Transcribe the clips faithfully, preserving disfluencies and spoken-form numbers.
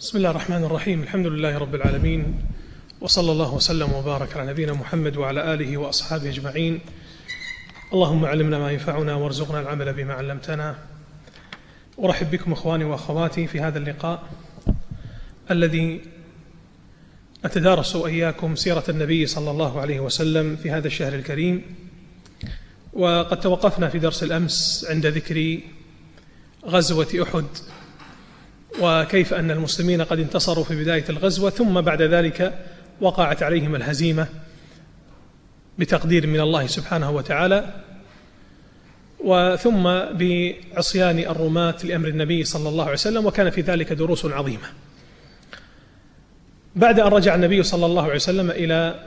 بسم الله الرحمن الرحيم. الحمد لله رب العالمين، وصلى الله وسلم وبارك على نبينا محمد وعلى آله وأصحابه أجمعين. اللهم علمنا ما ينفعنا وارزقنا العمل بما علمتنا. أرحب بكم إخواني وأخواتي في هذا اللقاء الذي نتدارس إياكم سيرة النبي صلى الله عليه وسلم في هذا الشهر الكريم. وقد توقفنا في درس الأمس عند ذكر غزوة أحد، وكيف أن المسلمين قد انتصروا في بداية الغزوة، ثم بعد ذلك وقعت عليهم الهزيمة بتقدير من الله سبحانه وتعالى، وثم بعصيان الرماة لأمر النبي صلى الله عليه وسلم، وكان في ذلك دروس عظيمة. بعد أن رجع النبي صلى الله عليه وسلم إلى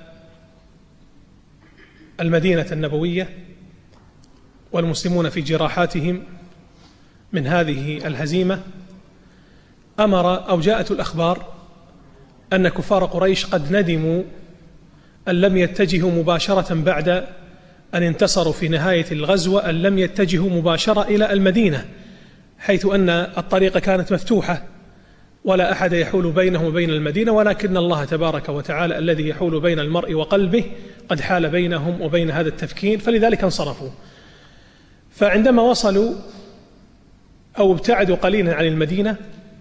المدينة النبوية والمسلمون في جراحاتهم من هذه الهزيمة، أمر أو جاءت الأخبار أن كفار قريش قد ندموا أن لم يتجهوا مباشرة بعد أن انتصروا في نهاية الغزوة، أن لم يتجهوا مباشرة إلى المدينة، حيث أن الطريق كانت مفتوحة ولا أحد يحول بينه وبين المدينة، ولكن الله تبارك وتعالى الذي يحول بين المرء وقلبه قد حال بينهم وبين هذا التفكير، فلذلك انصرفوا. فعندما وصلوا أو ابتعدوا قليلا عن المدينة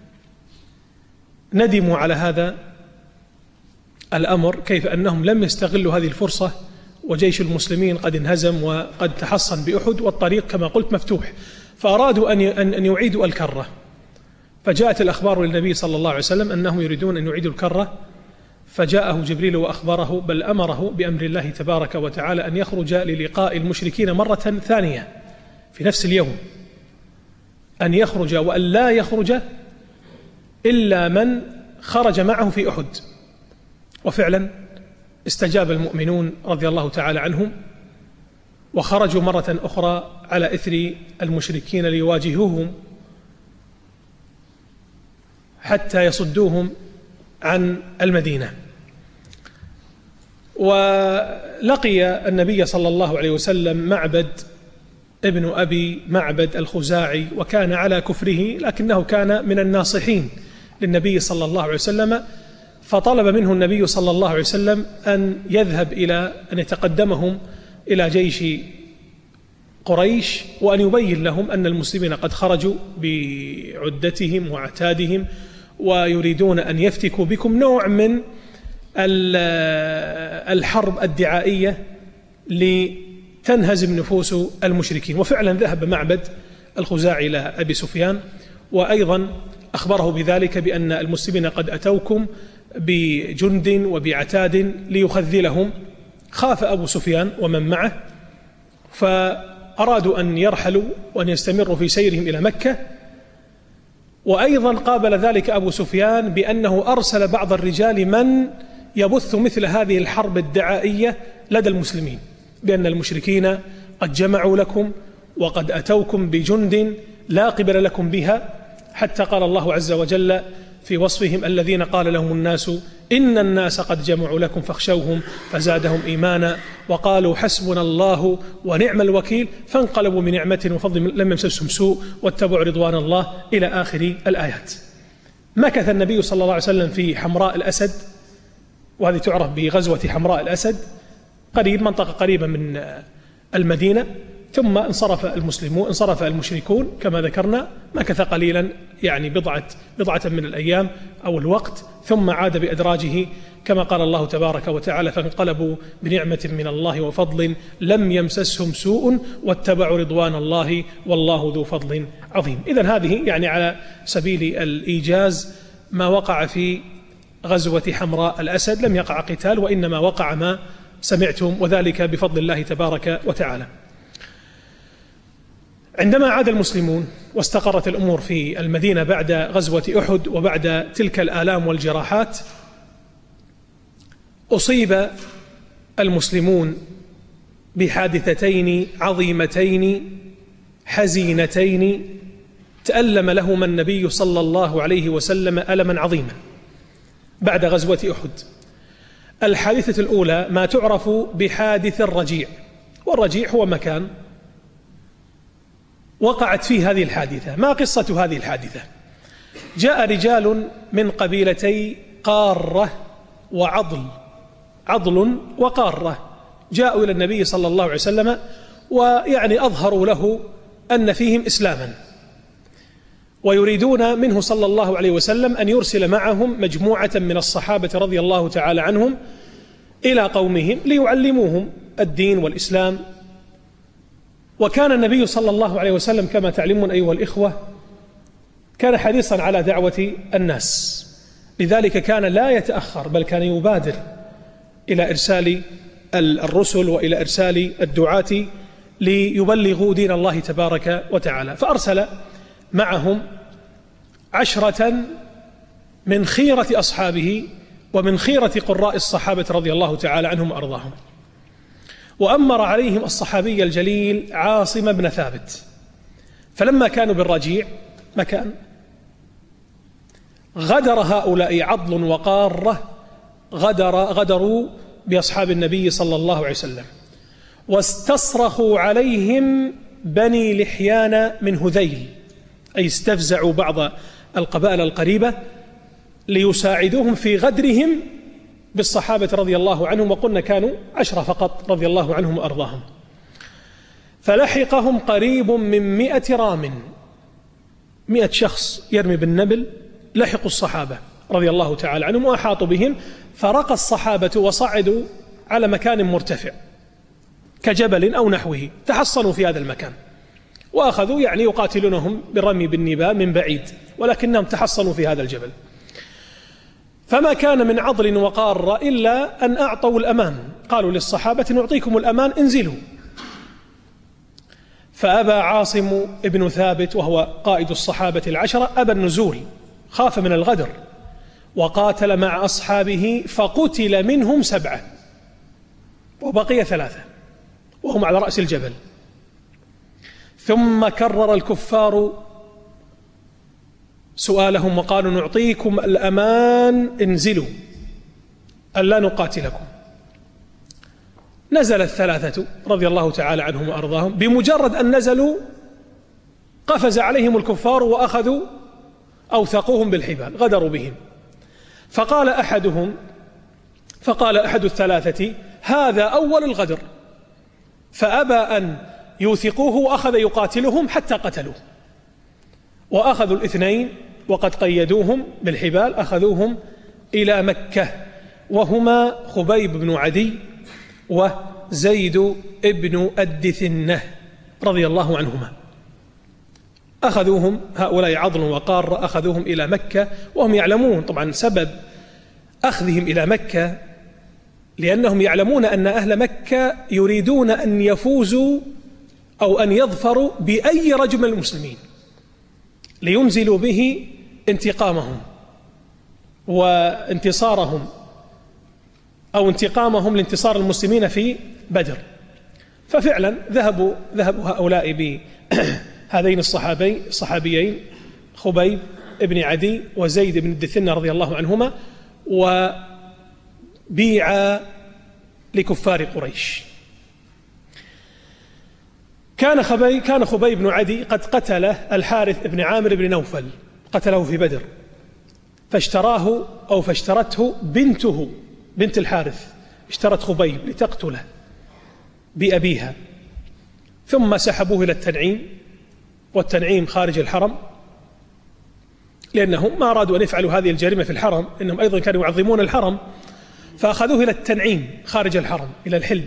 ندموا على هذا الأمر، كيف أنهم لم يستغلوا هذه الفرصة وجيش المسلمين قد انهزم وقد تحصن بأحد والطريق كما قلت مفتوح، فأرادوا أن يعيدوا الكرة. فجاءت الأخبار للنبي صلى الله عليه وسلم أنهم يريدون أن يعيدوا الكرة، فجاءه جبريل وأخبره، بل أمره بأمر الله تبارك وتعالى أن يخرج للقاء المشركين مرة ثانية في نفس اليوم، أن يخرج وأن لا يخرج إلا من خرج معه في أحد. وفعلا استجاب المؤمنون رضي الله تعالى عنهم وخرجوا مرة أخرى على إثر المشركين ليواجهوهم حتى يصدوهم عن المدينة. ولقي النبي صلى الله عليه وسلم معبد ابن أبي معبد الخزاعي، وكان على كفره لكنه كان من الناصحين للنبي صلى الله عليه وسلم، فطلب منه النبي صلى الله عليه وسلم أن يذهب إلى أن يتقدمهم إلى جيش قريش، وأن يبين لهم أن المسلمين قد خرجوا بعدتهم وعتادهم ويريدون أن يفتكوا بكم، نوع من الحرب الدعائية لتنهزم نفوس المشركين. وفعلا ذهب معبد الخزاعي إلى أبي سفيان، وأيضا أخبره بذلك بأن المسلمين قد أتوكم بجند وبعتاد ليخذلهم. خاف أبو سفيان ومن معه، فأرادوا أن يرحلوا وأن يستمروا في سيرهم إلى مكة. وأيضا قابل ذلك أبو سفيان بأنه أرسل بعض الرجال من يبث مثل هذه الحرب الدعائية لدى المسلمين، بأن المشركين قد جمعوا لكم وقد أتوكم بجند لا قبل لكم بها، حتى قال الله عز وجل في وصفهم: الذين قال لهم الناس إن الناس قد جمعوا لكم فاخشوهم فزادهم إيمانا وقالوا حسبنا الله ونعم الوكيل فانقلبوا بنعمة وفضل لم يمسسهم سوء واتبعوا رضوان الله إلى آخر الآيات. مكث النبي صلى الله عليه وسلم في حمراء الأسد، وهذه تعرف بغزوة حمراء الأسد، قريب منطقة قريبة من المدينة. ثم انصرف المسلمون انصرف المشركون كما ذكرنا، مكث قليلا يعني بضعة بضعة من الأيام أو الوقت، ثم عاد بأدراجه كما قال الله تبارك وتعالى: فانقلبوا بنعمة من الله وفضل لم يمسسهم سوء واتبعوا رضوان الله والله ذو فضل عظيم. إذن هذه يعني على سبيل الإيجاز ما وقع في غزوة حمراء الأسد. لم يقع قتال، وإنما وقع ما سمعتم، وذلك بفضل الله تبارك وتعالى. عندما عاد المسلمون واستقرت الأمور في المدينة بعد غزوة أحد وبعد تلك الآلام والجراحات، أصيب المسلمون بحادثتين عظيمتين حزينتين تألم لهما النبي صلى الله عليه وسلم ألما عظيما بعد غزوة أحد. الحادثة الأولى ما تعرف بحادث الرجيع، والرجيع هو مكان وقعت فيه هذه الحادثة. ما قصة هذه الحادثة؟ جاء رجال من قبيلتي قارة وعضل، عضل وقارة، جاءوا إلى النبي صلى الله عليه وسلم ويعني أظهروا له أن فيهم إسلاما، ويريدون منه صلى الله عليه وسلم أن يرسل معهم مجموعة من الصحابة رضي الله تعالى عنهم إلى قومهم ليعلموهم الدين والإسلام. وكان النبي صلى الله عليه وسلم كما تعلمون أيها الإخوة كان حريصا على دعوة الناس، لذلك كان لا يتأخر بل كان يبادر إلى إرسال الرسل وإلى إرسال الدعاة ليبلغوا دين الله تبارك وتعالى. فأرسل معهم عشرة من خيرة أصحابه ومن خيرة قراء الصحابة رضي الله تعالى عنهم وأرضاهم، وأمر عليهم الصحابي الجليل عاصم بن ثابت. فلما كانوا بالرجيع مكان غدر هؤلاء عضل وقارة غدر غدروا بأصحاب النبي صلى الله عليه وسلم، واستصرخوا عليهم بني لحيان من هذيل، أي استفزعوا بعض القبائل القريبة ليساعدوهم في غدرهم بالصحابة رضي الله عنهم، وقلنا كانوا عشرة فقط رضي الله عنهم وأرضاهم. فلحقهم قريب من مئة رام، مئة شخص يرمي بالنبل، لحقوا الصحابة رضي الله تعالى عنهم وأحاطوا بهم، فرقى الصحابة وصعدوا على مكان مرتفع كجبل أو نحوه، تحصنوا في هذا المكان وأخذوا يعني يقاتلونهم بالرمي بالنبال من بعيد، ولكنهم تحصنوا في هذا الجبل. فما كان من عضل وقارة إلا أن أعطوا الأمان، قالوا للصحابة نعطيكم الأمان انزلوا. فأبى عاصم ابن ثابت وهو قائد الصحابة العشرة أبى النزول، خاف من الغدر، وقاتل مع أصحابه فقتل منهم سبعة وبقي ثلاثة وهم على رأس الجبل. ثم كرر الكفار سؤالهم وقالوا نعطيكم الأمان انزلوا ألا نقاتلكم. نزل الثلاثة رضي الله تعالى عنهم وأرضاهم، بمجرد أن نزلوا قفز عليهم الكفار وأخذوا أوثقوهم بالحبال، غدروا بهم. فقال أحدهم فقال أحد الثلاثة هذا أول الغدر، فأبى أن يوثقوه وأخذ يقاتلهم حتى قتلوه. وأخذوا الاثنين وقد قيدوهم بالحبال، أخذوهم إلى مكة، وهما خبيب بن عدي وزيد ابن الدثنة رضي الله عنهما. أخذوهم هؤلاء عضل وقار، أخذوهم إلى مكة، وهم يعلمون طبعا سبب أخذهم إلى مكة لأنهم يعلمون أن أهل مكة يريدون أن يفوزوا أو أن يظفروا بأي رجل من المسلمين لينزلوا به انتقامهم وانتصارهم أو انتقامهم لانتصار المسلمين في بدر. ففعلا ذهبوا ذهبوا هؤلاء بهذين الصحابي الصحابيين خبيب ابن عدي وزيد بن الدثنة رضي الله عنهما، وبيعا لكفار قريش. كان خبي كان خبيب بن عدي قد قتل الحارث بن عامر بن نوفل، قتله في بدر، فاشتراه أو فاشترته بنته بنت الحارث، اشترت خبيب لتقتله بأبيها، ثم سحبوه إلى التنعيم، والتنعيم خارج الحرم، لأنهم ما أرادوا أن يفعلوا هذه الجريمة في الحرم، إنهم أيضا كانوا يعظمون الحرم، فأخذوه إلى التنعيم خارج الحرم إلى الحل،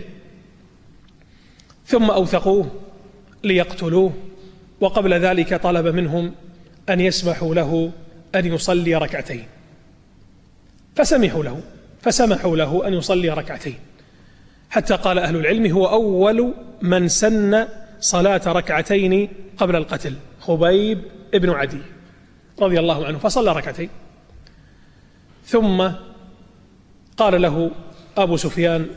ثم أوثقوه ليقتلوه. وقبل ذلك طلب منهم أن يسمحوا له أن يصلي ركعتين، فسمحوا له فسمحوا له أن يصلي ركعتين، حتى قال أهل العلم هو أول من سن صلاة ركعتين قبل القتل، خبيب ابن عدي رضي الله عنه، فصلى ركعتين. ثم قال له أبو سفيان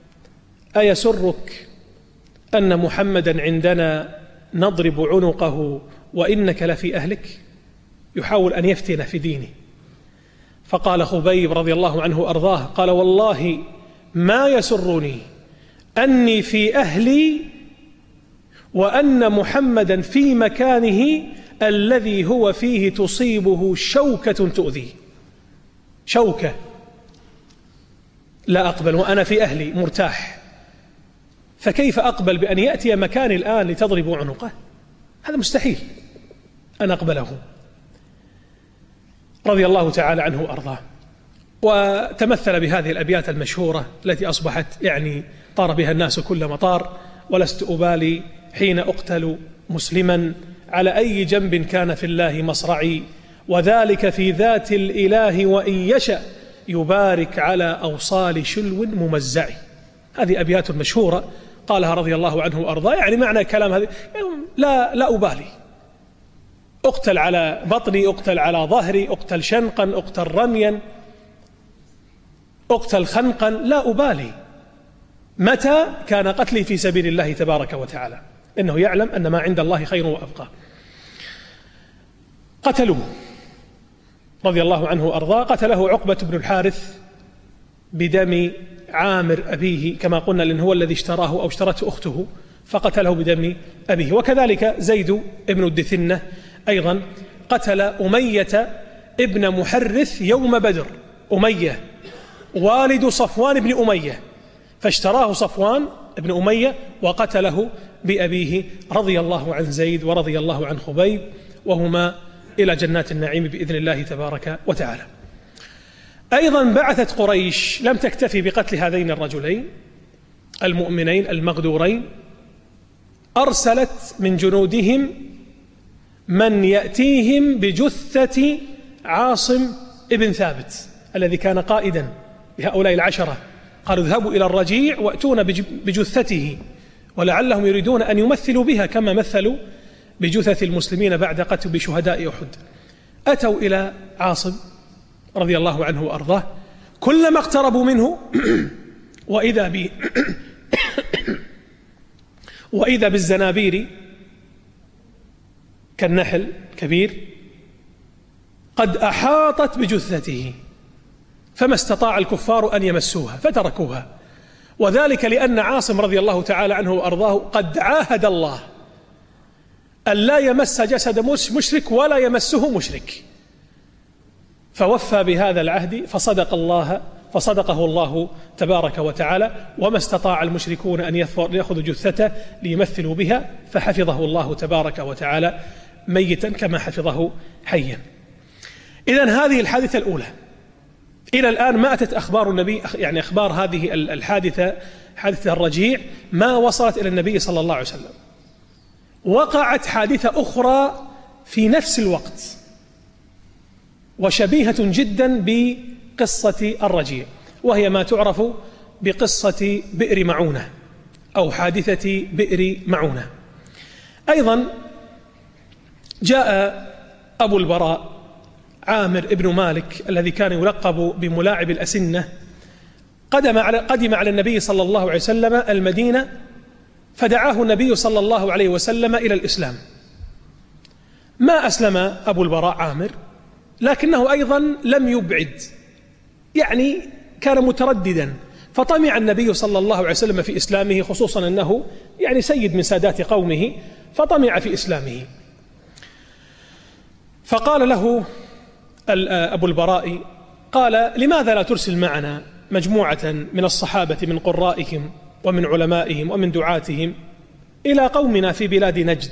أيسرك أن محمدا عندنا نضرب عنقه وإنك لفي أهلك؟ يحاول أن يفتن في دينه. فقال خبيب رضي الله عنه أرضاه قال والله ما يسرني أني في أهلي وأن محمدا في مكانه الذي هو فيه تصيبه شوكة تؤذيه. شوكة، لا أقبل وأنا في أهلي مرتاح، فكيف أقبل بأن يأتي مكاني الآن لتضربوا عنقه؟ هذا مستحيل أن أقبله. رضي الله تعالى عنه وأرضاه. وتمثل بهذه الأبيات المشهورة التي أصبحت يعني طار بها الناس كل مطار: ولست أبالي حين أقتل مسلما على أي جنب كان في الله مصرعي، وذلك في ذات الإله وإن يشأ يبارك على أوصال شلو ممزع. هذه أبيات مشهورة قالها رضي الله عنه وأرضاه، يعني معنى كلام هذه لا, لا أبالي، أقتل على بطني، أقتل على ظهري، أقتل شنقا، أقتل رميا، أقتل خنقا، لا أبالي متى كان قتلي في سبيل الله تبارك وتعالى، إنه يعلم أن ما عند الله خير وأبقى. قتلوه رضي الله عنه وأرضاه. قتله عقبة بن الحارث بدم عامر أبيه كما قلنا، لأنه هو الذي اشتراه أو اشترته أخته، فقتله بدم أبيه. وكذلك زيد ابن الدثنة أيضا قتل أمية ابن محرث يوم بدر، أمية والد صفوان بن أمية، فاشتراه صفوان بن أمية وقتله بأبيه، رضي الله عن زيد ورضي الله عن خبيب، وهما إلى جنات النعيم بإذن الله تبارك وتعالى. أيضا بعثت قريش، لم تكتفي بقتل هذين الرجلين المؤمنين المغدورين، أرسلت من جنودهم من يأتيهم بجثة عاصم ابن ثابت الذي كان قائدا لهؤلاء العشرة. قالوا اذهبوا إلى الرجيع وأتونا بجثته، ولعلهم يريدون أن يمثلوا بها كما مثلوا بجثث المسلمين بعد قتل بشهداء أحد. أتوا إلى عاصم رضي الله عنه وأرضاه، كلما اقتربوا منه وإذا ب وإذا بالزنابير كالنحل كبير قد أحاطت بجثته، فما استطاع الكفار أن يمسوها فتركوها، وذلك لأن عاصم رضي الله تعالى عنه وأرضاه قد عاهد الله أن لا يمس جسد مشرك ولا يمسه مشرك، فوفى بهذا العهد فصدق الله فصدقه الله تبارك وتعالى، وما استطاع المشركون أن يأخذوا جثته ليمثلوا بها، فحفظه الله تبارك وتعالى ميتا كما حفظه حيا. إذن هذه الحادثة الأولى. إلى الآن ما أتت أخبار النبي، يعني أخبار هذه الحادثة حادثة الرجيع ما وصلت إلى النبي صلى الله عليه وسلم. وقعت حادثة أخرى في نفس الوقت وشبيهة جدا بقصة الرجيع، وهي ما تعرف بقصة بئر معونة أو حادثة بئر معونة. أيضا جاء أبو البراء عامر ابن مالك الذي كان يلقب بملاعب الأسنة، قدم على قدم على النبي صلى الله عليه وسلم المدينة، فدعاه النبي صلى الله عليه وسلم إلى الإسلام. ما أسلم أبو البراء عامر، لكنه أيضا لم يبعد، يعني كان مترددا، فطمع النبي صلى الله عليه وسلم في إسلامه، خصوصا أنه يعني سيد من سادات قومه، فطمع في إسلامه. فقال له أبو البراء، قال لماذا لا ترسل معنا مجموعة من الصحابة من قرائهم ومن علمائهم ومن دعاتهم إلى قومنا في بلاد نجد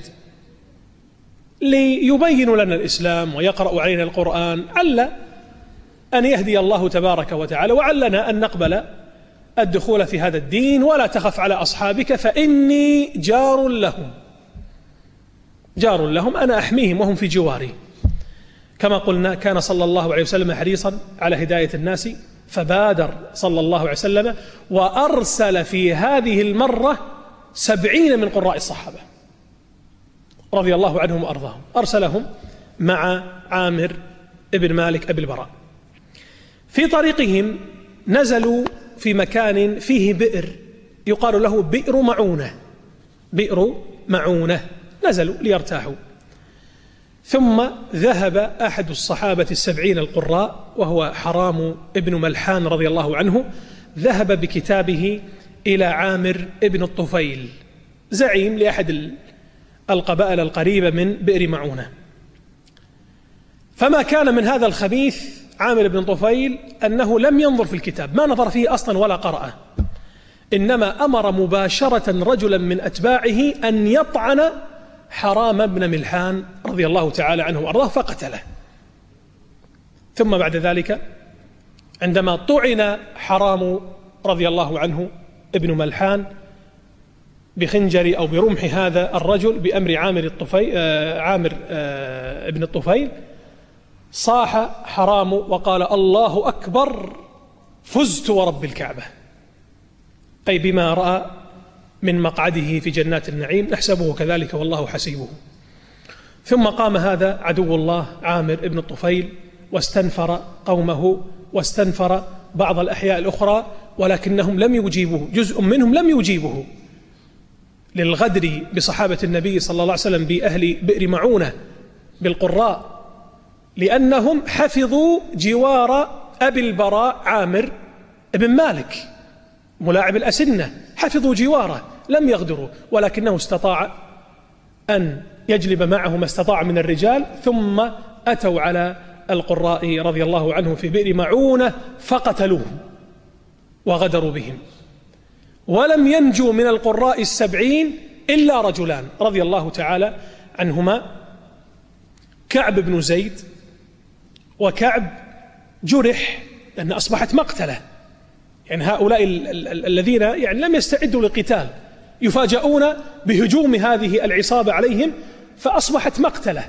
ليبينوا لنا الإسلام ويقرأوا علينا القرآن، عل أن يهدي الله تبارك وتعالى، وعلنا أن نقبل الدخول في هذا الدين، ولا تخف على أصحابك فإني جار لهم جار لهم أنا أحميهم وهم في جواري. كما قلنا كان صلى الله عليه وسلم حريصا على هداية الناس، فبادر صلى الله عليه وسلم وأرسل في هذه المرة سبعين من قراء الصحابة رضي الله عنهم وأرضاهم، أرسلهم مع عامر ابن مالك أبي البراء. في طريقهم نزلوا في مكان فيه بئر يقال له بئر معونة، بئر معونة، نزلوا ليرتاحوا. ثم ذهب أحد الصحابة السبعين القراء وهو حرام ابن ملحان رضي الله عنه، ذهب بكتابه إلى عامر ابن الطفيل زعيم لأحد القبائل القريبة من بئر معونة، فما كان من هذا الخبيث عامر بن طفيل أنه لم ينظر في الكتاب، ما نظر فيه أصلا ولا قرأه، إنما أمر مباشرة رجلا من أتباعه أن يطعن حرام بن ملحان رضي الله تعالى عنه وأرضاه فقتله. ثم بعد ذلك عندما طعن حرام رضي الله عنه ابن ملحان بخنجر أو برمح هذا الرجل بأمر عامر الطفيل آه عامر آه ابن الطفيل، صاح حرام وقال: الله أكبر، فزت ورب الكعبة، أي بما رأى من مقعده في جنات النعيم، نحسبه كذلك والله حسيبه. ثم قام هذا عدو الله عامر ابن الطفيل واستنفر قومه واستنفر بعض الأحياء الأخرى، ولكنهم لم يجيبوه، جزء منهم لم يجيبه للغدر بصحابة النبي صلى الله عليه وسلم بأهل بئر معونة بالقراء، لأنهم حفظوا جوار أبي البراء عامر بن مالك ملاعب الأسنة، حفظوا جواره لم يغدروا، ولكنه استطاع أن يجلب معه ما استطاع من الرجال، ثم أتوا على القراء رضي الله عنهم في بئر معونة فقتلوهم وغدروا بهم، ولم ينجوا من القراء السبعين إلا رجلان رضي الله تعالى عنهما، كعب بن زيد، وكعب جرح لأن أصبحت مقتلة، يعني هؤلاء ال ال ال الذين يعني لم يستعدوا للقتال يفاجؤون بهجوم هذه العصابة عليهم، فأصبحت مقتلة،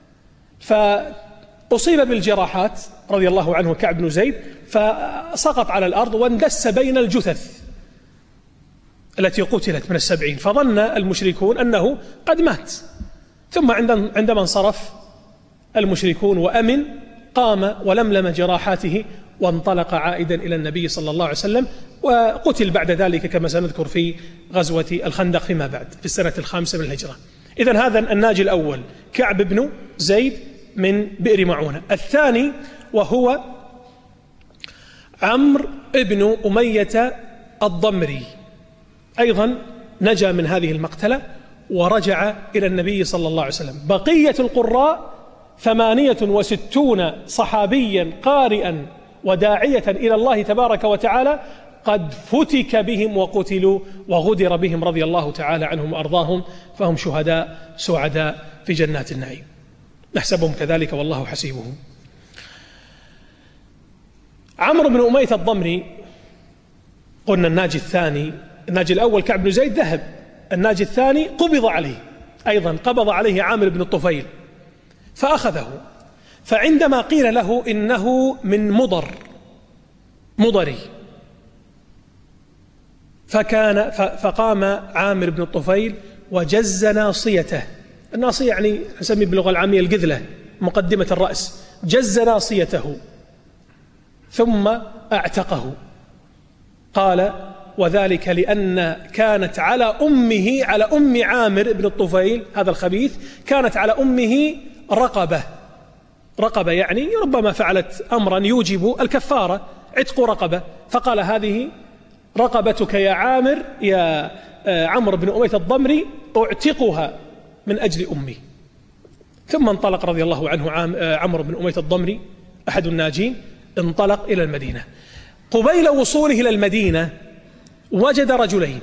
فأصيب بالجراحات رضي الله عنه كعب بن زيد، فسقط على الأرض واندس بين الجثث التي قتلت من السبعين، فظن المشركون أنه قد مات. ثم عندما انصرف المشركون وأمن، قام ولملم جراحاته وانطلق عائدا إلى النبي صلى الله عليه وسلم، وقتل بعد ذلك كما سنذكر في غزوة الخندق فيما بعد في السنة الخامسة من الهجرة. إذن هذا الناجي الأول كعب بن زيد من بئر معونة. الثاني وهو عمرو بن أمية الضمري، أيضا نجا من هذه المقتلة ورجع إلى النبي صلى الله عليه وسلم. بقية القراء ثمانية وستون صحابيا قارئا وداعية إلى الله تبارك وتعالى قد فتك بهم وقتلوا وغدر بهم رضي الله تعالى عنهم وأرضاهم، فهم شهداء سعداء في جنات النعيم، نحسبهم كذلك والله حسيبهم. عمرو بن أمية الضمري قلنا الناجي الثاني، الناجي الأول كعب بن زيد ذهب، الناجي الثاني قبض عليه، أيضا قبض عليه عامر بن الطفيل فأخذه، فعندما قيل له إنه من مضر مضري، فكان فقام عامر بن الطفيل وجز ناصيته، الناصية يعني نسميه باللغة العامية القذلة، مقدمة الرأس، جز ناصيته ثم اعتقه. قال: وذلك لأن كانت على أمه، على أم عامر بن الطفيل هذا الخبيث، كانت على أمه رقبة، رقبة يعني ربما فعلت أمرا يوجب الكفارة، عتق رقبة، فقال: هذه رقبتك يا عامر يا عمرو بن أمية الضمري، أعتقها من أجل أمي. ثم انطلق رضي الله عنه عمرو بن أمية الضمري أحد الناجين، انطلق إلى المدينة. قبيل وصوله إلى المدينة وجد رجلين،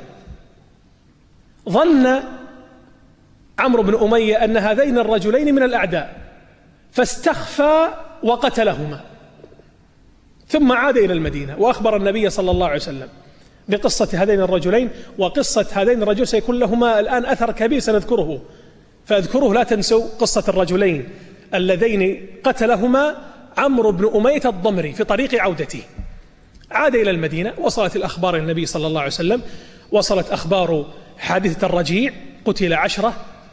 ظن عمرو بن أمية أن هذين الرجلين من الأعداء، فاستخفى وقتلهما، ثم عاد إلى المدينة وأخبر النبي صلى الله عليه وسلم بقصة هذين الرجلين، وقصة هذين الرجل سيكون لهما الآن أثر كبير سنذكره، فاذكروه لا تنسوا قصة الرجلين اللذين قتلهما عمرو بن أمية الضمري في طريق عودته. عاد إلى المدينة، وصلت الأخبار إلى النبي صلى الله عليه وسلم، وصلت أخبار حادثة الرجيع، قتل عشرة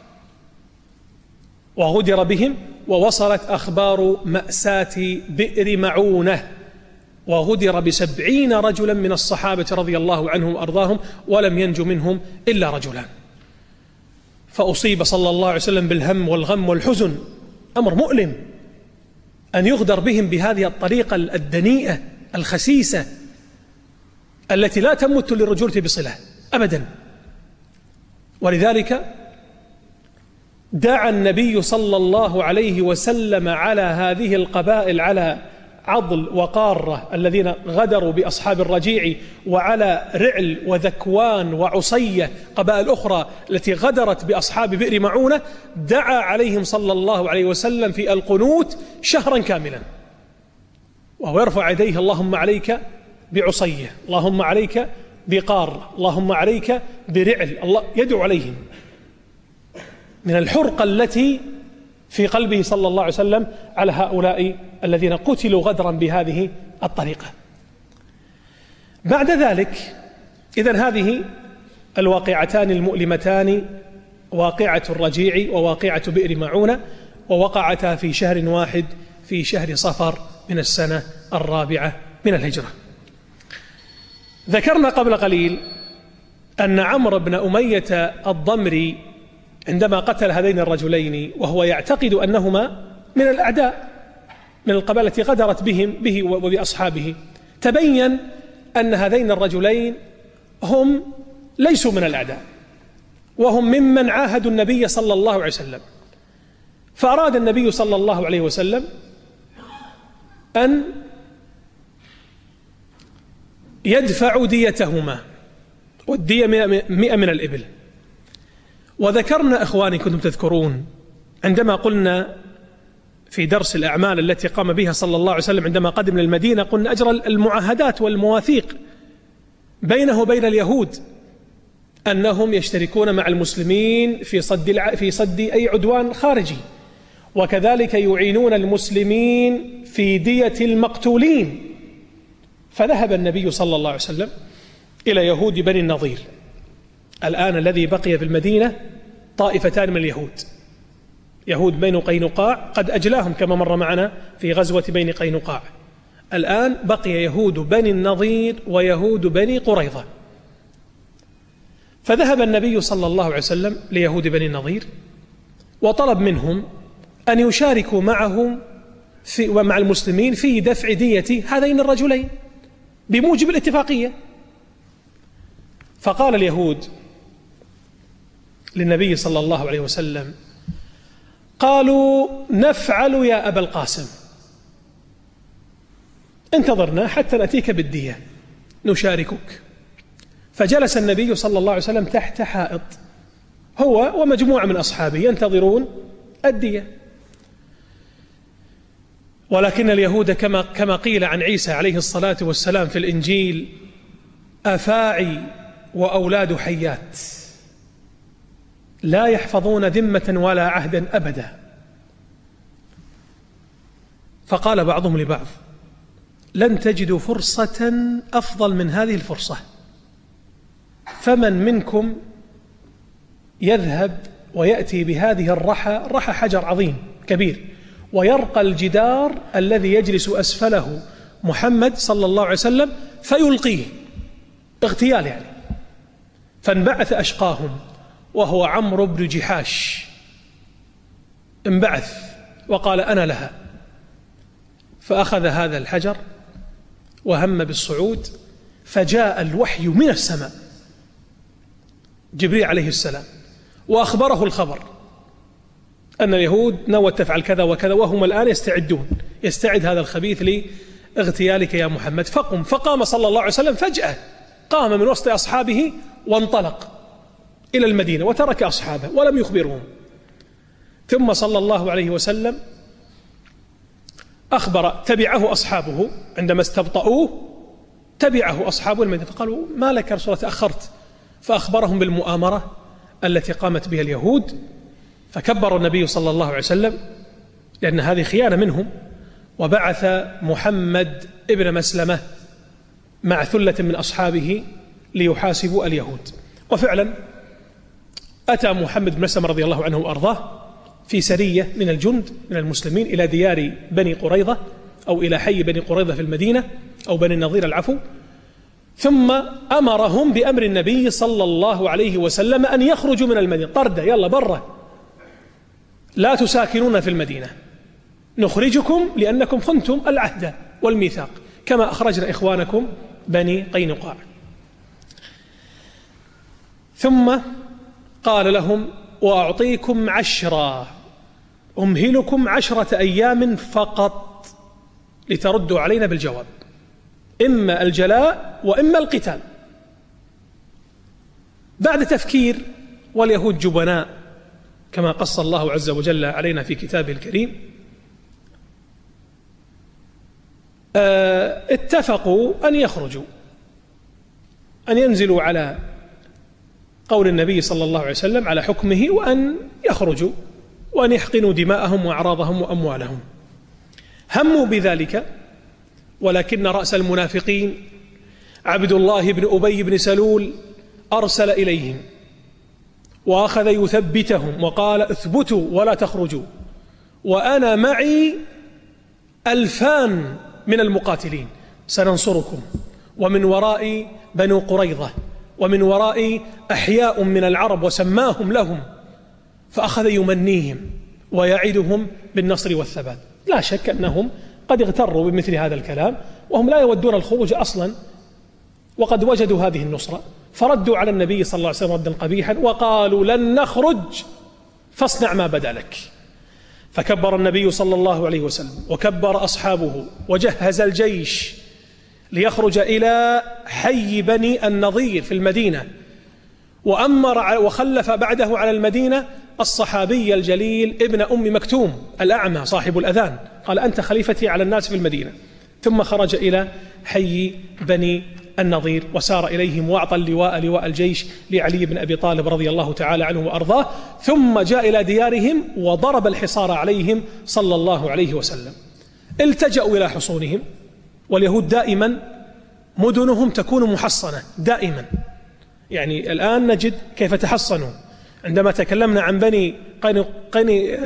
وغدر بهم، ووصلت أخبار مأساة بئر معونة وغدر بسبعين رجلا من الصحابة رضي الله عنهم وأرضاهم، ولم ينجو منهم إلا رجلان. فأصيب صلى الله عليه وسلم بالهم والغم والحزن، أمر مؤلم أن يغدر بهم بهذه الطريقة الدنيئة الخسيسة التي لا تمت للرجولة بصلة أبدا. ولذلك دعا النبي صلى الله عليه وسلم على هذه القبائل، على عضل وقارة الذين غدروا بأصحاب الرجيع، وعلى رعل وذكوان وعصية قبائل أخرى التي غدرت بأصحاب بئر معونة، دعا عليهم صلى الله عليه وسلم في القنوت شهرا كاملا وهو يرفع يديه: اللهم عليك بعصية، اللهم عليك بقارة، اللهم عليك برعل، الله يدعو عليهم من الحرقة التي في قلبه صلى الله عليه وسلم على هؤلاء الذين قتلوا غدرا بهذه الطريقة. بعد ذلك إذن هذه الواقعتان المؤلمتان، واقعة الرجيع وواقعة بئر معونة، ووقعتا في شهر واحد في شهر صفر من السنة الرابعة من الهجرة. ذكرنا قبل قليل أن عمرو بن أمية الضمري عندما قتل هذين الرجلين وهو يعتقد أنهما من الأعداء من القبائل التي غدرت بهم به وبأصحابه، تبين أن هذين الرجلين هم ليسوا من الأعداء، وهم ممن عاهدوا النبي صلى الله عليه وسلم. فأراد النبي صلى الله عليه وسلم أن يدفعوا ديتهما، والدية مئة من الإبل. وذكرنا إخواني كنتم تذكرون عندما قلنا في درس الأعمال التي قام بها صلى الله عليه وسلم عندما قدم للمدينة، قلنا أجرى المعاهدات والمواثيق بينه وبين اليهود أنهم يشتركون مع المسلمين في صد الع... في صد أي عدوان خارجي، وكذلك يعينون المسلمين في دية المقتولين. فذهب النبي صلى الله عليه وسلم إلى يهود بني النضير. الآن الذي بقي في المدينة طائفتان من اليهود، يهود بني قينقاع قد أجلاهم كما مر معنا في غزوة بني قينقاع. الآن بقي يهود بني النضير ويهود بني قريظة. فذهب النبي صلى الله عليه وسلم ليهود بني النضير وطلب منهم أن يشاركوا معهم في ومع المسلمين في دفع دية هذين الرجلين بموجب الاتفاقية. فقال اليهود للنبي صلى الله عليه وسلم: قالوا نفعل يا أبا القاسم، انتظرنا حتى نأتيك بالدية نشاركك. فجلس النبي صلى الله عليه وسلم تحت حائط هو ومجموعة من أصحابه ينتظرون الدية. ولكن اليهود كما كما قيل عن عيسى عليه الصلاة والسلام في الإنجيل: أفاعي وأولاد حيات لا يحفظون ذمة ولا عهدا أبدا. فقال بعضهم لبعض: لن تجدوا فرصة أفضل من هذه الفرصة، فمن منكم يذهب ويأتي بهذه الرحى، رحى حجر عظيم كبير، ويرقى الجدار الذي يجلس أسفله محمد صلى الله عليه وسلم فيلقيه اغتيال يعني. فانبعث أشقاهم وهو عمرو بن جحاش، انبعث وقال: أنا لها. فأخذ هذا الحجر وهم بالصعود، فجاء الوحي من السماء جبريل عليه السلام وأخبره الخبر أن اليهود نوت تفعل كذا وكذا، وهم الآن يستعدون، يستعد هذا الخبيث لاغتيالك يا محمد. فقم. فقام صلى الله عليه وسلم فجأة، قام من وسط أصحابه وانطلق إلى المدينة وترك أصحابه ولم يخبرهم. ثم صلى الله عليه وسلم أخبر، تبعه أصحابه عندما استبطؤوه، تبعه أصحابه المدينة فقالوا: ما لك يا رسول الله تأخرت؟ فأخبرهم بالمؤامرة التي قامت بها اليهود. فكبر النبي صلى الله عليه وسلم لأن هذه خيانة منهم، وبعث محمد ابن مسلمة مع ثلة من أصحابه ليحاسبوا اليهود. وفعلا أتى محمد بن مسلمة رضي الله عنه وأرضاه في سرية من الجند من المسلمين إلى ديار بني قريظة أو إلى حي بني قريظة في المدينة أو بني النضير العفو، ثم أمرهم بأمر النبي صلى الله عليه وسلم أن يخرجوا من المدينة طردة، يلا برا، لا تساكنون في المدينة، نخرجكم لأنكم خنتم العهد والميثاق كما أخرجنا إخوانكم بني قينقاع. ثم قال لهم: وأعطيكم عشرا، أمهلكم عشرة أيام فقط لتردوا علينا بالجواب، إما الجلاء وإما القتال. بعد تفكير، واليهود جبناء كما قص الله عز وجل علينا في كتابه الكريم، اتفقوا أن يخرجوا، أن ينزلوا على قول النبي صلى الله عليه وسلم على حكمه، وأن يخرجوا وأن يحقنوا دماءهم وأعراضهم وأموالهم. هموا بذلك، ولكن رأس المنافقين عبد الله بن أبي بن سلول أرسل إليهم وأخذ يثبتهم وقال: اثبتوا ولا تخرجوا، وأنا معي ألفان من المقاتلين سننصركم، ومن وراء بنو قريظة، ومن وراء أحياء من العرب وسماهم لهم، فأخذ يمنيهم ويعدهم بالنصر والثبات. لا شك أنهم قد اغتروا بمثل هذا الكلام، وهم لا يودون الخروج أصلا، وقد وجدوا هذه النصرة، فردوا على النبي صلى الله عليه وسلم ردا قبيحا وقالوا: لن نخرج فاصنع ما بدا لك. فكبر النبي صلى الله عليه وسلم وكبر أصحابه وجهز الجيش ليخرج إلى حي بني النضير في المدينة، وأمر وخلف بعده على المدينة الصحابي الجليل ابن أم مكتوم الأعمى صاحب الأذان، قال: أنت خليفتي على الناس في المدينة. ثم خرج إلى حي بني النضير وسار إليهم، وأعطى اللواء لواء الجيش لعلي بن أبي طالب رضي الله تعالى عنه وأرضاه، ثم جاء إلى ديارهم وضرب الحصار عليهم صلى الله عليه وسلم. التجأوا إلى حصونهم، واليهود دائما مدنهم تكون محصنة دائما. يعني الآن نجد كيف تحصنوا عندما تكلمنا عن بني قيني, قيني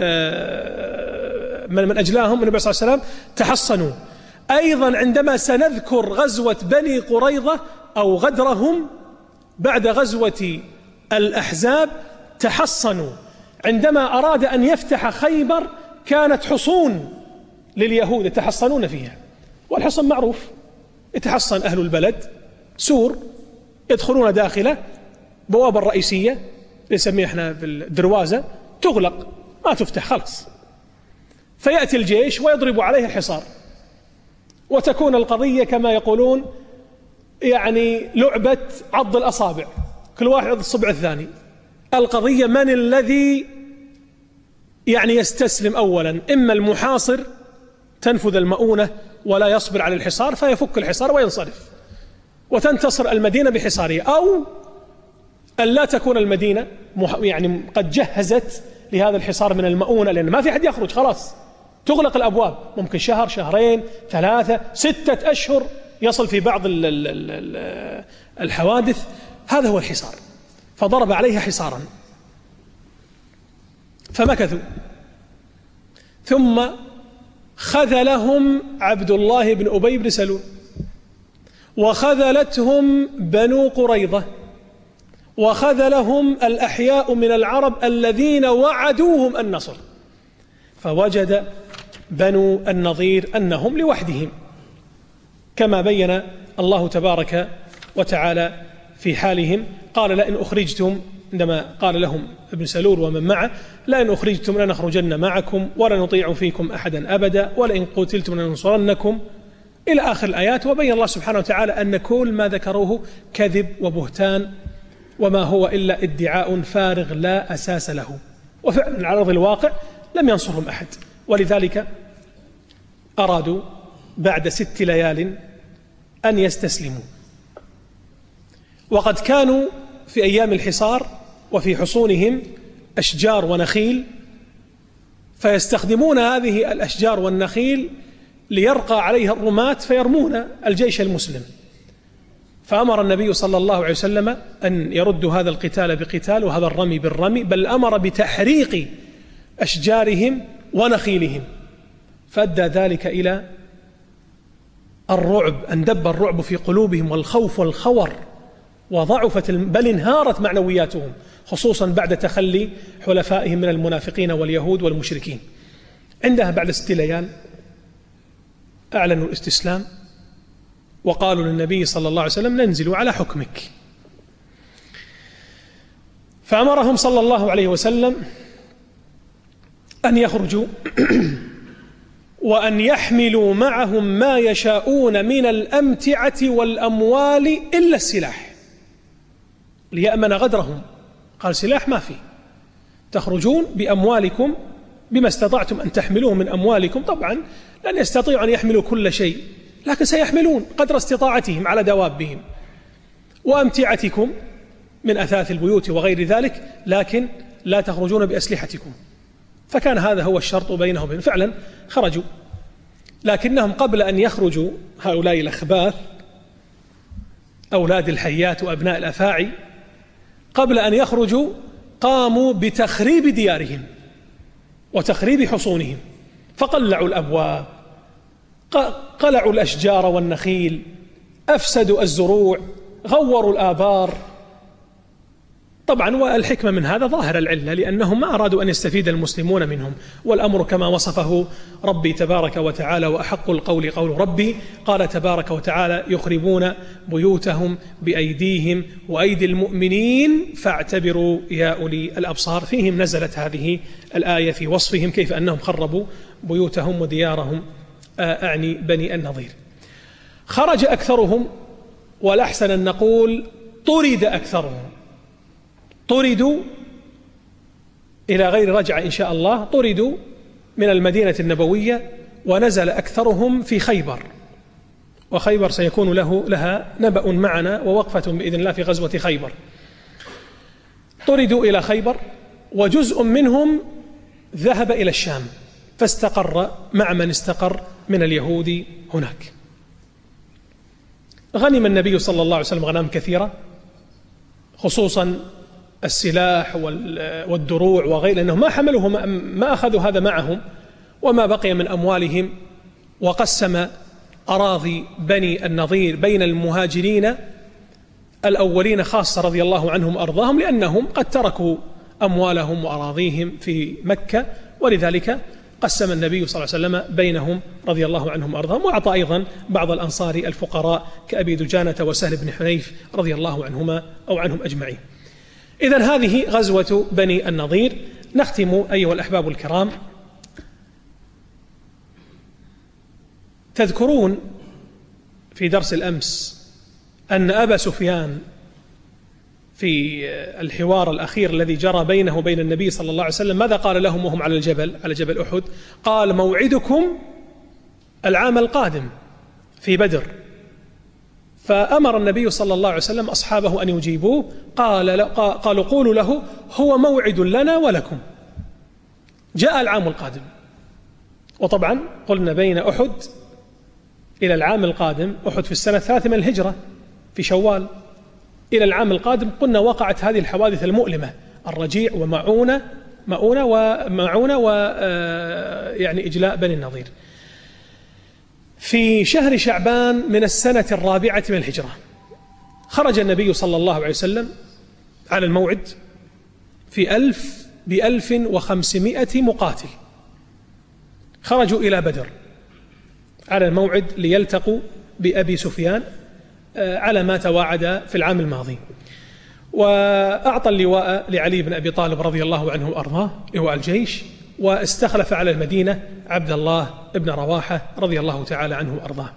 من أجلاهم النبي صلى الله عليه وسلم تحصنوا. أيضا عندما سنذكر غزوة بني قريظة أو غدرهم بعد غزوة الأحزاب تحصنوا. عندما أراد أن يفتح خيبر كانت حصون لليهود يتحصنون فيها، والحصن معروف، يتحصن أهل البلد، سور يدخلون داخله، بوابة الرئيسية نسميها احنا في الدروازة تغلق ما تفتح خلاص، فيأتي الجيش ويضرب عليه الحصار، وتكون القضية كما يقولون يعني لعبة عض الأصابع، كل واحد عض الصبع الثاني. القضية من الذي يعني يستسلم أولا، إما المحاصر تنفذ المؤونة ولا يصبر على الحصار فيفك الحصار وينصرف وتنتصر المدينة بحصارها، أو أن لا تكون المدينة يعني قد جهزت لهذا الحصار من المؤونة، لأن ما في حد يخرج خلاص، تغلق الأبواب، ممكن شهر شهرين ثلاثة ستة أشهر يصل في بعض الحوادث. هذا هو الحصار، فضرب عليها حصارا فمكثوا، ثم خذلهم عبد الله بن أبي بن سلول، وخذلتهم بنو قريظة، وخذلهم الأحياء من العرب الذين وعدوهم النصر، فوجد بنو النضير أنهم لوحدهم، كما بين الله تبارك وتعالى في حالهم. قال: لئن أخرجتم، عندما قال لهم ابن سلول ومن معه: لئن أخرجتم لنخرجن معكم ولا نطيع فيكم أحدا أبدا ولئن قتلتم لننصرنكم، إلى آخر الآيات. وبين الله سبحانه وتعالى أن كل ما ذكروه كذب وبهتان، وما هو إلا ادعاء فارغ لا أساس له، وفعلا على أرض الواقع لم ينصرهم أحد. ولذلك أرادوا بعد ست ليال أن يستسلموا، وقد كانوا في أيام الحصار وفي حصونهم أشجار ونخيل، فيستخدمون هذه الأشجار والنخيل ليرقى عليها الرماة فيرمون الجيش المسلم. فأمر النبي صلى الله عليه وسلم أن يردوا هذا القتال بقتال وهذا الرمي بالرمي، بل أمر بتحريق أشجارهم ونخيلهم، فأدى ذلك إلى الرعب، أن دب الرعب في قلوبهم والخوف والخور، وضعفت بل انهارت معنوياتهم، خصوصا بعد تخلي حلفائهم من المنافقين واليهود والمشركين. عندها بعد ست ليال أعلنوا الاستسلام، وقالوا للنبي صلى الله عليه وسلم: ننزل على حكمك. فأمرهم صلى الله عليه وسلم أن يخرجوا وأن يحملوا معهم ما يشاءون من الأمتعة والأموال إلا السلاح ليأمن غدرهم. قال سلاح ما فيه، تخرجون بأموالكم بما استطعتم أن تحملوه من أموالكم. طبعا لن يستطيعوا أن يحملوا كل شيء، لكن سيحملون قدر استطاعتهم على دوابهم، وأمتعتكم من أثاث البيوت وغير ذلك، لكن لا تخرجون بأسلحتكم. فكان هذا هو الشرط بينهم وبين. فعلا خرجوا، لكنهم قبل أن يخرجوا هؤلاء الأخباث أولاد الحيات وأبناء الأفاعي، قبل أن يخرجوا قاموا بتخريب ديارهم وتخريب حصونهم، فقلعوا الأبواب، قلعوا الأشجار والنخيل، أفسدوا الزروع، غوروا الآبار. طبعا والحكمة من هذا ظاهر العلة، لأنهم ما أرادوا أن يستفيد المسلمون منهم، والأمر كما وصفه ربي تبارك وتعالى: وأحق القول قول ربي. قال تبارك وتعالى: يخربون بيوتهم بأيديهم وأيدي المؤمنين فاعتبروا يا أولي الأبصار. فيهم نزلت هذه الآية في وصفهم كيف أنهم خربوا بيوتهم وديارهم، أعني بني النضير. خرج أكثرهم، والأحسن أن نقول طرد أكثرهم، طردوا إلى غير رجعة إن شاء الله، طردوا من المدينة النبوية، ونزل أكثرهم في خيبر. وخيبر سيكون له لها نبأ معنا ووقفة بإذن الله في غزوة خيبر. طردوا إلى خيبر، وجزء منهم ذهب إلى الشام فاستقر مع من استقر من اليهود هناك. غنم النبي صلى الله عليه وسلم غنائم كثيرة، خصوصا السلاح والدروع وغيره، أنهم ما حملوه، ما أخذوا هذا معهم، وما بقي من أموالهم. وقسم أراضي بني النضير بين المهاجرين الأولين خاصة رضي الله عنهم وأرضاهم، لأنهم قد تركوا أموالهم وأراضيهم في مكة، ولذلك قسم النبي صلى الله عليه وسلم بينهم رضي الله عنهم وأرضاهم. وأعطى أيضا بعض الأنصار الفقراء كأبي دجانة وسهل بن حنيف رضي الله عنهما أو عنهم أجمعين. إذن هذه غزوة بني النضير. نختم أيها الأحباب الكرام. تذكرون في درس الأمس أن أبا سفيان في الحوار الأخير الذي جرى بينه وبين النبي صلى الله عليه وسلم ماذا قال لهم وهم على الجبل على جبل أحد؟ قال: موعدكم العام القادم في بدر. فأمر النبي صلى الله عليه وسلم أصحابه أن يجيبوه. قال قالوا: قولوا له هو موعد لنا ولكم. جاء العام القادم، وطبعا قلنا بين أحد إلى العام القادم، أحد في السنة الثالثة من الهجرة في شوال، إلى العام القادم قلنا وقعت هذه الحوادث المؤلمة: الرجيع ومعونة مؤونة ومعونة ويعني إجلاء بني النضير. في شهر شعبان من السنة الرابعة من الهجرة خرج النبي صلى الله عليه وسلم على الموعد في ألف بألف وخمسمائة مقاتل. خرجوا إلى بدر على الموعد ليلتقوا بأبي سفيان على ما تواعد في العام الماضي. وأعطى اللواء لعلي بن أبي طالب رضي الله عنه وأرضاه لواء الجيش، واستخلف على المدينة عبد الله بن رواحة رضي الله تعالى عنه وأرضاه.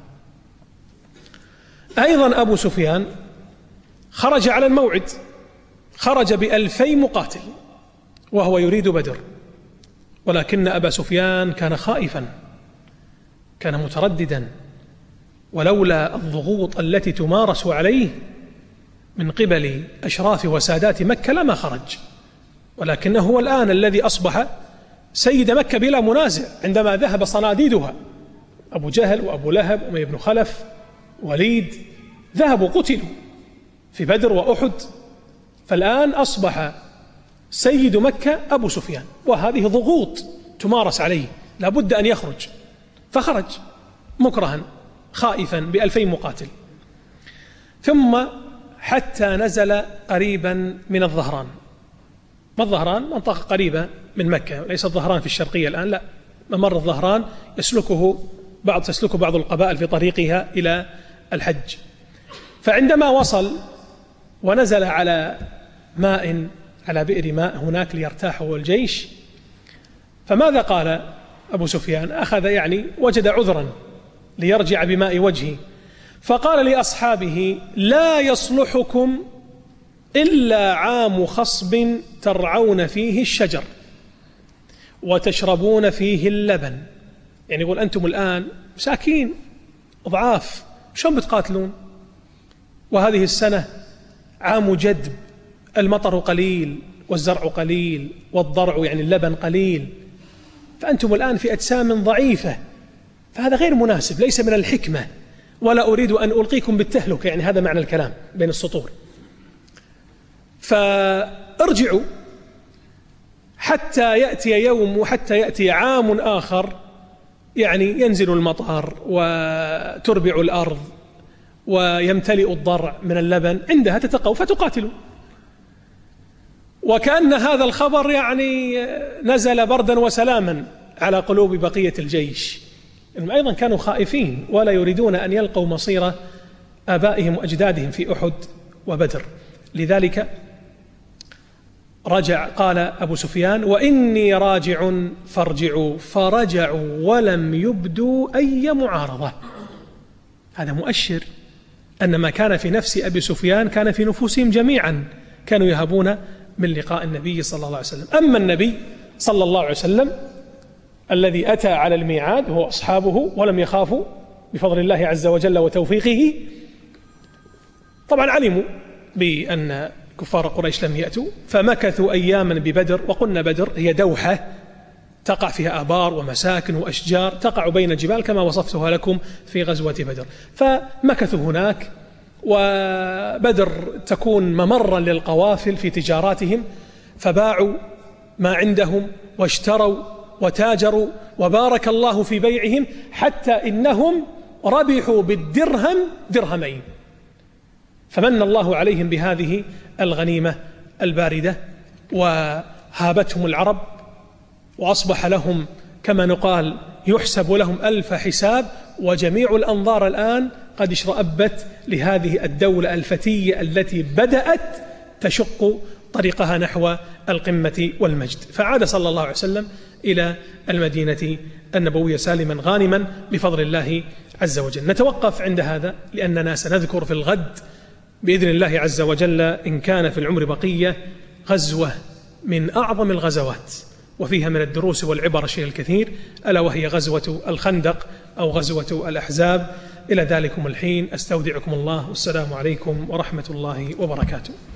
أيضا أبو سفيان خرج على الموعد، خرج بألفي مقاتل وهو يريد بدر، ولكن أبا سفيان كان خائفا، كان مترددا، ولولا الضغوط التي تمارس عليه من قبل أشراف وسادات مكة لما خرج. ولكنه هو الآن الذي أصبح سيد مكة بلا منازع، عندما ذهب صناديدها أبو جهل وأبو لهب وأمية بن خلف وليد ذهبوا قتلوا في بدر وأحد، فالآن أصبح سيد مكة أبو سفيان، وهذه ضغوط تمارس عليه، لابد أن يخرج. فخرج مكرها خائفا بألفين مقاتل، ثم حتى نزل قريبا من الظهران. ما الظهران؟ منطقة قريبة من مكة، ليس الظهران في الشرقية الآن، لا، ممر الظهران يسلكه بعض تسلكه بعض القبائل في طريقها إلى الحج. فعندما وصل ونزل على ماء على بئر ماء هناك ليرتاح هو الجيش. فماذا قال أبو سفيان؟ أخذ يعني وجد عذرا ليرجع بماء وجهه، فقال لأصحابه: لا يصلحكم إلا عام خصب ترعون فيه الشجر وتشربون فيه اللبن. يعني يقول أنتم الآن مساكين ضعاف، شلون بتقاتلون؟ وهذه السنة عام جدب، المطر قليل والزرع قليل والضرع يعني اللبن قليل، فأنتم الآن في أجسام ضعيفة، فهذا غير مناسب، ليس من الحكمة، ولا أريد أن ألقيكم بالتهلكة، يعني هذا معنى الكلام بين السطور. فارجعوا حتى يأتي يوم وحتى يأتي عام آخر، يعني ينزل المطر وتربع الأرض ويمتلئ الضرع من اللبن، عندها تتقوا فتقاتلوا. وكأن هذا الخبر يعني نزل بردا وسلاما على قلوب بقية الجيش، إنهم أيضا كانوا خائفين ولا يريدون أن يلقوا مصير آبائهم وأجدادهم في أحد وبدر. لذلك رجع، قال أبو سفيان: وإني راجع فارجعوا، فرجعوا ولم يبدوا أي معارضة. هذا مؤشر أن ما كان في نفس أبي سفيان كان في نفوسهم جميعا، كانوا يهابون من لقاء النبي صلى الله عليه وسلم. أما النبي صلى الله عليه وسلم الذي أتى على الميعاد هو أصحابه ولم يخافوا بفضل الله عز وجل وتوفيقه، طبعا علموا بأن كفار قريش لم يأتوا، فمكثوا أياما ببدر. وقلنا بدر هي دوحة تقع فيها آبار ومساكن وأشجار تقع بين الجبال كما وصفتها لكم في غزوة بدر، فمكثوا هناك. وبدر تكون ممرا للقوافل في تجاراتهم، فباعوا ما عندهم واشتروا وتاجروا وبارك الله في بيعهم، حتى إنهم ربحوا بالدرهم درهمين، فمن الله عليهم بهذه الغنيمة الباردة وهابتهم العرب، وأصبح لهم كما نقال يحسب لهم ألف حساب، وجميع الأنظار الآن قد اشرأبت لهذه الدولة الفتية التي بدأت تشق طريقها نحو القمة والمجد. فعاد صلى الله عليه وسلم إلى المدينة النبوية سالما غانما بفضل الله عز وجل. نتوقف عند هذا لأننا سنذكر في الغد بإذن الله عز وجل إن كان في العمر بقية غزوة من أعظم الغزوات وفيها من الدروس والعبر الشيء الكثير، ألا وهي غزوة الخندق أو غزوة الأحزاب. إلى ذلكم الحين أستودعكم الله، والسلام عليكم ورحمة الله وبركاته.